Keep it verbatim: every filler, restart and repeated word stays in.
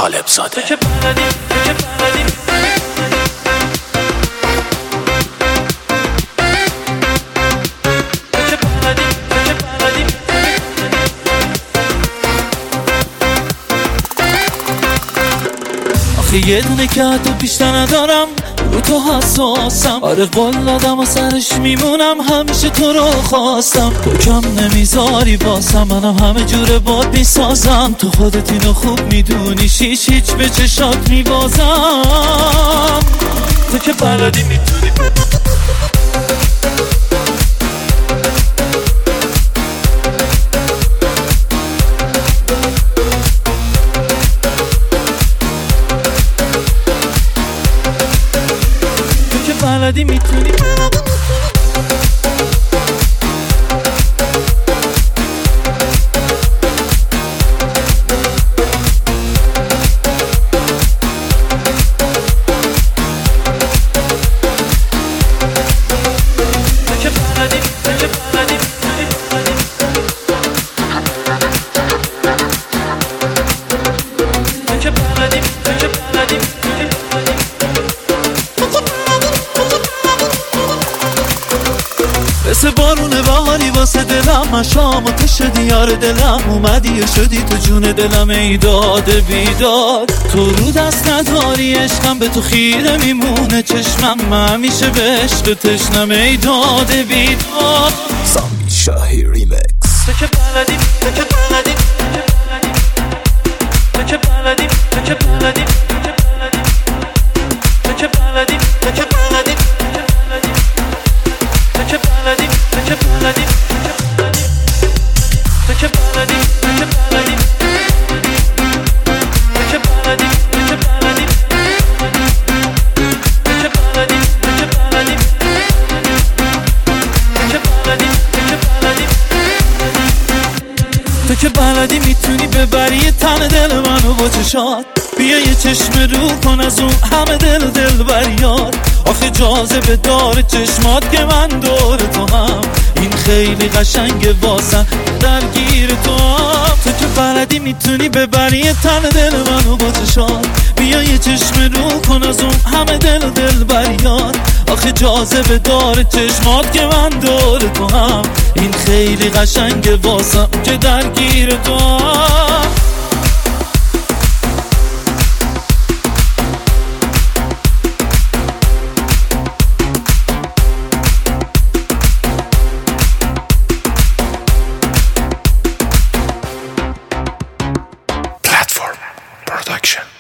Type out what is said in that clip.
طالب زاده. یه دونه که حتی بیشتر ندارم، رو تو حساسم. آره قول دادم و سرش میمونم، همیشه تو رو خواستم. تو کم نمیذاری باسم، منم همه جوره باد میسازم. تو خودت اینو خوب میدونی، شیش هیچ به چشات میبازم. تو که بلدی میتونی بلدی میتونی مثل بارون بهاری واسه دلم، من شام و تو شدی یار دلم. اومدی و شدی تو جون دلم، ای داد بیداد. تو رو دست نداری عشقم، به تو خیره میمونه چشمم. من همیشه به عشق تشنم، ای داد بیداد. سامی شاهی ریمکس. تو که بلدی تو که بلدی تو که بلدی تو که بلدی تو که بلدی تو که بلدی تو که بلدی میتونی ببری تن دل منو با چشات. بیا یه چشم رو کن از اون همه دل دل بریاد. آخه جاذبه داره چشمات که من دور تو هم. این خیلی قشنگه واسه درگیر تو هم. تو که بلدی میتونی ببری تن دل منو با چشات. بیا یه چشم رو کن از اون همه دل دل بریاد. آخه جاذبه داره چشمات که من دور تو هم. این خیلی قشنگه واسه که درگیر تو هم. Platform Production.